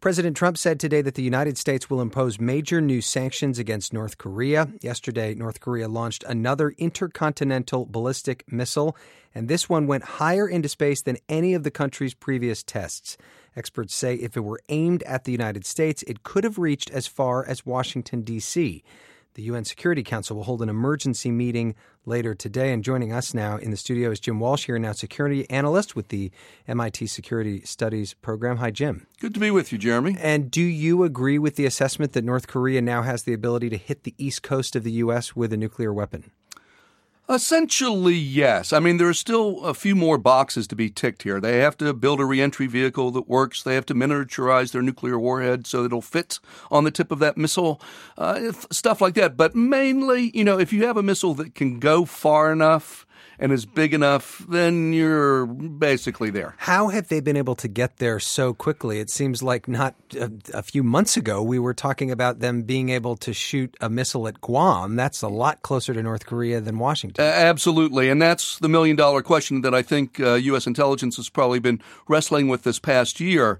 President Trump said today that the United States will impose major new sanctions against North Korea. Yesterday, North Korea launched another intercontinental ballistic missile, and this one went higher into space than any of the country's previous tests. Experts say if it were aimed at the United States, it could have reached as far as Washington, D.C. The UN Security Council will hold an emergency meeting later today. And joining us now in the studio is Jim Walsh, here now security analyst with the MIT Security Studies program. Hi, Jim. Good to be with you, Jeremy. And do you agree with the assessment that North Korea now has the ability to hit the east coast of the U.S. with a nuclear weapon? Essentially, yes. I mean, there are still a few more boxes to be ticked here. They have to build a reentry vehicle that works. They have to miniaturize their nuclear warhead so it'll fit on the tip of that missile, stuff like that. But mainly, if you have a missile that can go far enough and is big enough, then you're basically there. How have they been able to get there so quickly? It seems like not a few months ago we were talking about them being able to shoot a missile at Guam. That's a lot closer to North Korea than Washington. Absolutely. And that's the million-dollar question that I think U.S. intelligence has probably been wrestling with this past year.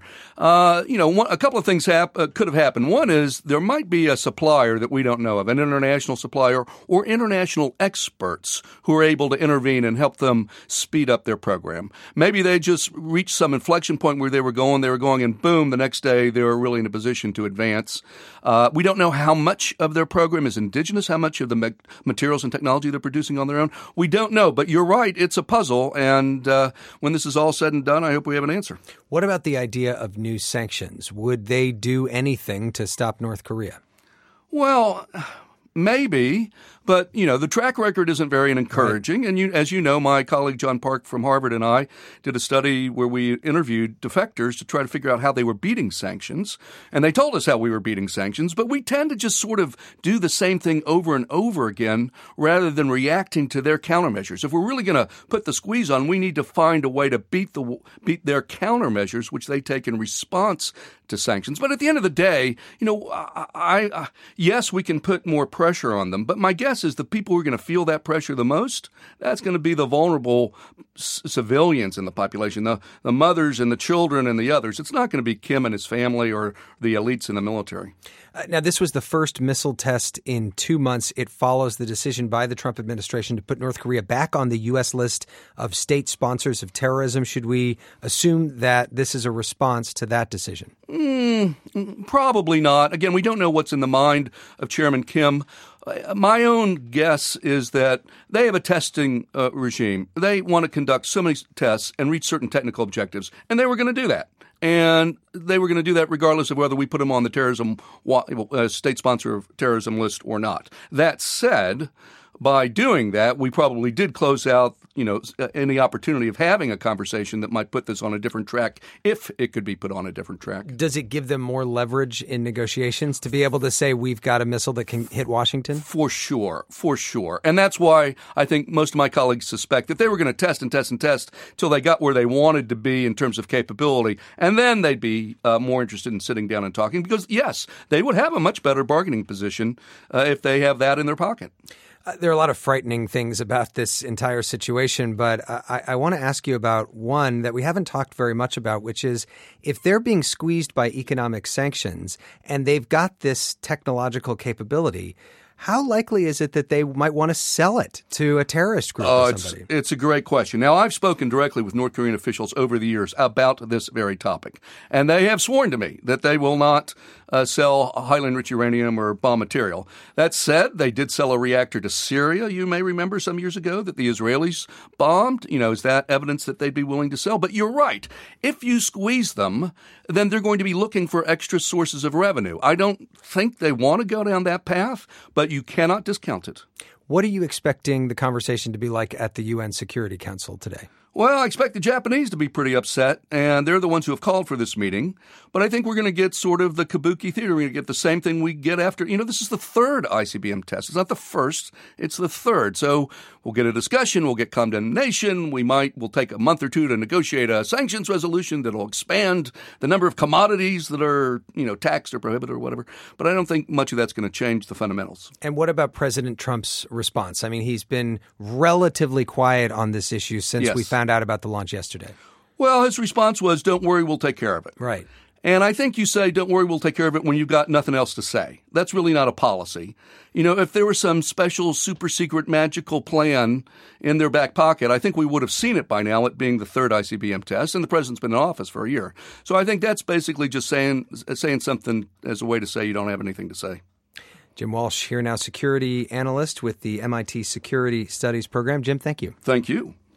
A couple of things could have happened. One is there might be a supplier that we don't know of, an international supplier or international experts who are able to intervene and help them speed up their program. Maybe they just reached some inflection point where they were going, and boom, the next day they were really in a position to advance. We don't know how much of their program is indigenous, how much of the materials and technology they're producing on their own. We don't know, but you're right, it's a puzzle, and when this is all said and done, I hope we have an answer. What about the idea of new sanctions? Would they do anything to stop North Korea? Well, maybe, but, the track record isn't very encouraging. Right. And as you know, my colleague John Park from Harvard and I did a study where we interviewed defectors to try to figure out how they were beating sanctions. And they told us how we were beating sanctions, but we tend to just sort of do the same thing over and over again rather than reacting to their countermeasures. If we're really going to put the squeeze on, we need to find a way to beat their countermeasures, which they take in response to sanctions. But at the end of the day, yes, we can put more pressure on them, but my guess is the people who are going to feel that pressure the most, that's going to be the vulnerable civilians in the population, the mothers and the children and the others. It's not going to be Kim and his family or the elites in the military. Now, this was the first missile test in 2 months. It follows the decision by the Trump administration to put North Korea back on the U.S. list of state sponsors of terrorism. Should we assume that this is a response to that decision? Probably not. Again, we don't know what's in the mind of Chairman Kim. My own guess is that they have a testing regime. They want to conduct so many tests and reach certain technical objectives, and they were going to do that. And they were going to do that regardless of whether we put them on the terrorism state sponsor of terrorism list or not. That said, by doing that, we probably did close out, any opportunity of having a conversation that might put this on a different track if it could be put on a different track. Does it give them more leverage in negotiations to be able to say we've got a missile that can hit Washington? For sure. And that's why I think most of my colleagues suspect that they were going to test till they got where they wanted to be in terms of capability. And then they'd be more interested in sitting down and talking because, yes, they would have a much better bargaining position if they have that in their pocket. There are a lot of frightening things about this entire situation, but I want to ask you about one that we haven't talked very much about, which is if they're being squeezed by economic sanctions and they've got this technological capability, how likely is it that they might want to sell it to a terrorist group or somebody? It's a great question. Now, I've spoken directly with North Korean officials over the years about this very topic, and they have sworn to me that they will not sell highly enriched uranium or bomb material. That said, they did sell a reactor to Syria, you may remember, some years ago that the Israelis bombed. Is that evidence that they'd be willing to sell? But you're right. If you squeeze them, then they're going to be looking for extra sources of revenue. I don't think they want to go down that path, but you cannot discount it. What are you expecting the conversation to be like at the UN Security Council today? Well, I expect the Japanese to be pretty upset, and they're the ones who have called for this meeting. But I think we're going to get sort of the kabuki theater. We're going to get the same thing we get after, this is the third ICBM test. It's not the first, it's the third. So we'll get a discussion, we'll get condemnation. We'll take a month or two to negotiate a sanctions resolution that'll expand the number of commodities that are, taxed or prohibited or whatever. But I don't think much of that's going to change the fundamentals. And what about President Trump's response? I mean, he's been relatively quiet on this issue since we found out about the launch yesterday. Well, his response was, don't worry, we'll take care of it. Right. And I think you say, don't worry, we'll take care of it when you've got nothing else to say. That's really not a policy. If there was some special, super secret, magical plan in their back pocket, I think we would have seen it by now, it being the third ICBM test, and the president's been in office for a year. So I think that's basically just saying something as a way to say you don't have anything to say. Jim Walsh here now, security analyst with the MIT Security Studies Program. Jim, thank you. Thank you.